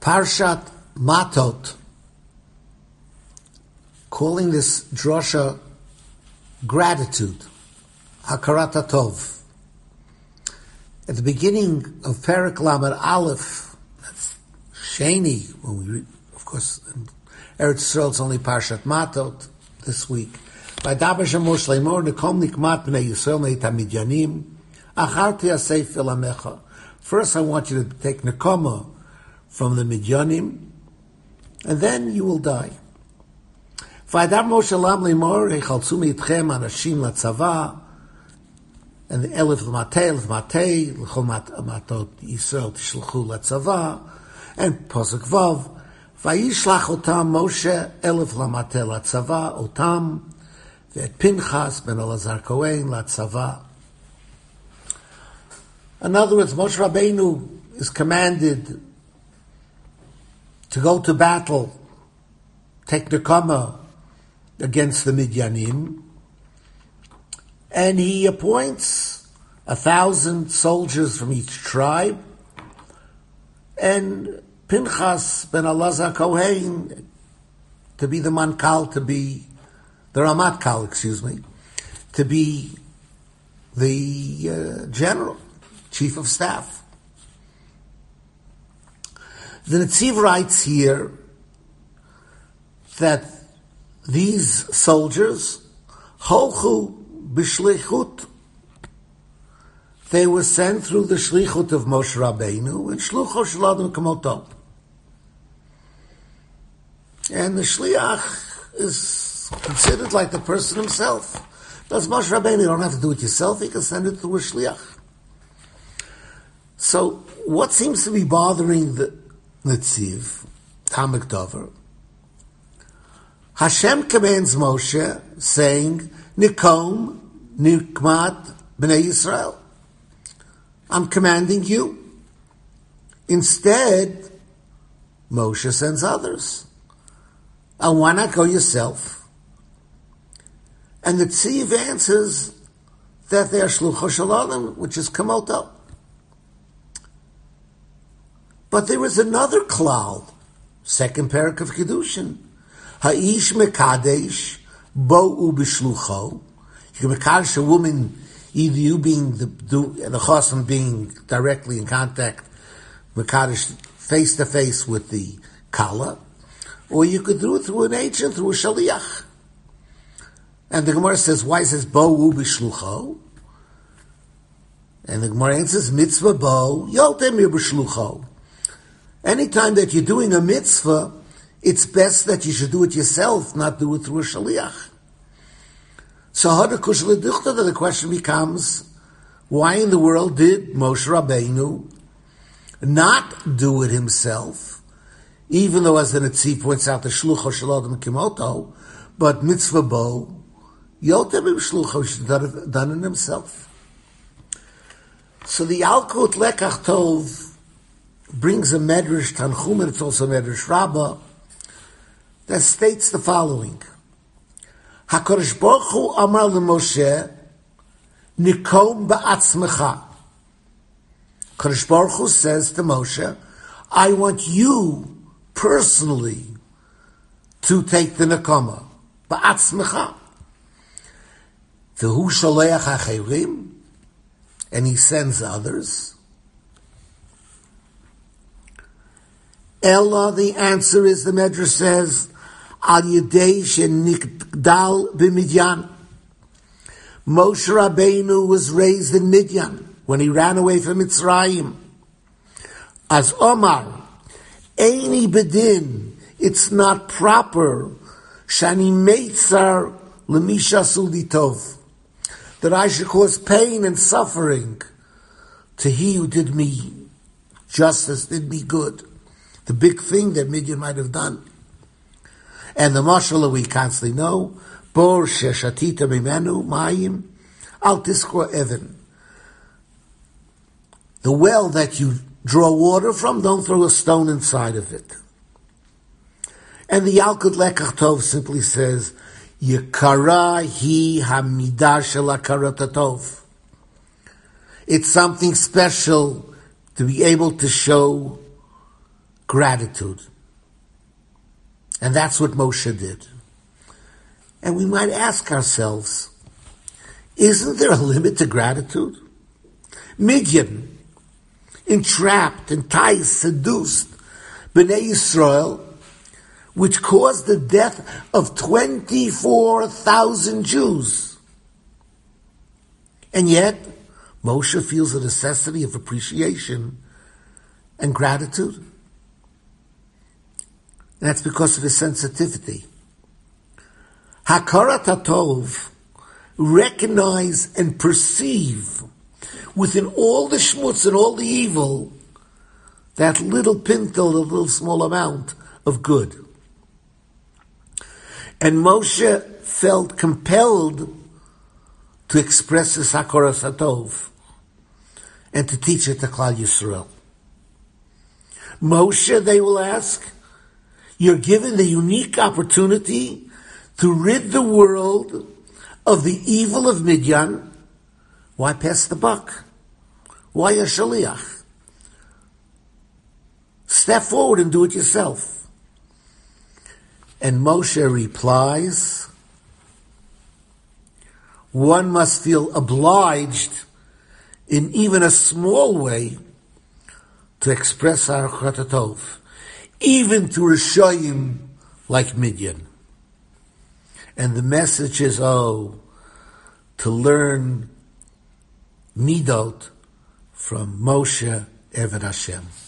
Parshat Matot, calling this drasha gratitude, Hakarat Tov. At the beginning of Perek Lamed Aleph, that's Sheni, when we read, of course, in Eretz Yisrael it's only Parshat Matot this week. Vaydaber Moshe Lemor Nekom Nikmat Bnei Yisrael Meit HaMidyanim Achar Tiasef Elamecha. First I want you to take Nekoma from the Midyanim, and then you will die. Vaydaber Moshe Lam Lemor Echaltzu Meitchem Anashim LaTzava, and the Elif Matei, L'chol Matot Yisrael Tishlchu LaTzava, and Posuk Vav, Vayishlach Otam Moshe Elif Lamatei LaTzava Otam, Ve'et Pinchas Ben Elazar Kohen LaTzava. In other words, Moshe Rabbeinu is commanded to go to battle, take Nekama against the Midyanim, and he appoints 1,000 soldiers from each tribe, and Pinchas ben Elazar Kohen to be the Mankal, to be the Ramatkal, to be the general, chief of staff. The Netziv writes here that these soldiers, Holchu b'shlichut, they were sent through the shlichut of Moshe Rabbeinu, and shlucho shel adam kamoto. And the shliach is considered like the person himself. That's Moshe Rabbeinu. You don't have to do it yourself. You can send it through a shliach. So, what seems to be bothering the Netziv, Tamek Dover? Hashem commands Moshe, saying, Nikom, Nikmat, Bnei Yisrael. I'm commanding you. Instead, Moshe sends others. And why not go yourself? And the Tziv answers that they are Shlucho Shel Adam, which is Kamoto. But there is another klal, second parak of Kedushin. Ha'ish mekadesh bo'u b'shlucho. You can mekadesh a woman, either you being the chassan being directly in contact, mekadesh face to face with the kala, or you could do it through an agent, through a shaliach. And the Gemara says, why it says bo'u b'shlucho? And the Gemara answers, mitzvah bo yotem b'shlucho. Anytime that you're doing a mitzvah, it's best that you should do it yourself, not do it through a shaliach. So the question becomes, why in the world did Moshe Rabbeinu not do it himself, even though, as the Netziv points out, the shlucho shel adam kimoto, but mitzvah bo yotem b'shlucho should have done it himself. So the Yalkut Lekach Tov brings a Medrash Tanchum, and it's also a Medrash Rabbah, that states the following. HaKadosh Baruch Hu Amar LeMoshe, Nikom ba'atzmecha. Kadosh Baruch Hu says to Moshe, I want you personally to take the Nekoma. Ba'atzmecha. V'hu shaleach ha'cherim, and he sends others. Ella, the answer is, the Medrash says, Al Yedei Shenikdal b'Midyan. Moshe Rabbeinu was raised in Midyan when he ran away from Mitzrayim. As Omar, Eini Bedin, it's not proper, Shani Meitzar L'misha Suditov, that I should cause pain and suffering to he who did me justice, did me good. The big thing that Midian might have done. And the mashal we constantly know, Bor sheshatita mimenu mayim al tiskor even. The well that you draw water from, don't throw a stone inside of it. And the Yalkut Lekach Tov simply says, Yekara hi hamidah shel hakarat tov. It's something special to be able to show gratitude. And that's what Moshe did. And we might ask ourselves, isn't there a limit to gratitude? Midian, entrapped, enticed, seduced Bnei Yisrael, which caused the death of 24,000 Jews. And yet, Moshe feels the necessity of appreciation and gratitude. And that's because of his sensitivity. Hakarat HaTov, recognize and perceive within all the schmutz and all the evil, that little pintle, a little small amount of good. And Moshe felt compelled to express his Hakarat HaTov and to teach it to Klal Yisrael. Moshe, they will ask, you're given the unique opportunity to rid the world of the evil of Midian. Why pass the buck? Why a shaliach? Step forward and do it yourself. And Moshe replies, one must feel obliged in even a small way to express our Hakarat HaTov, even to Rishayim like Midian. And the message is, to learn Midot from Moshe Eved Hashem.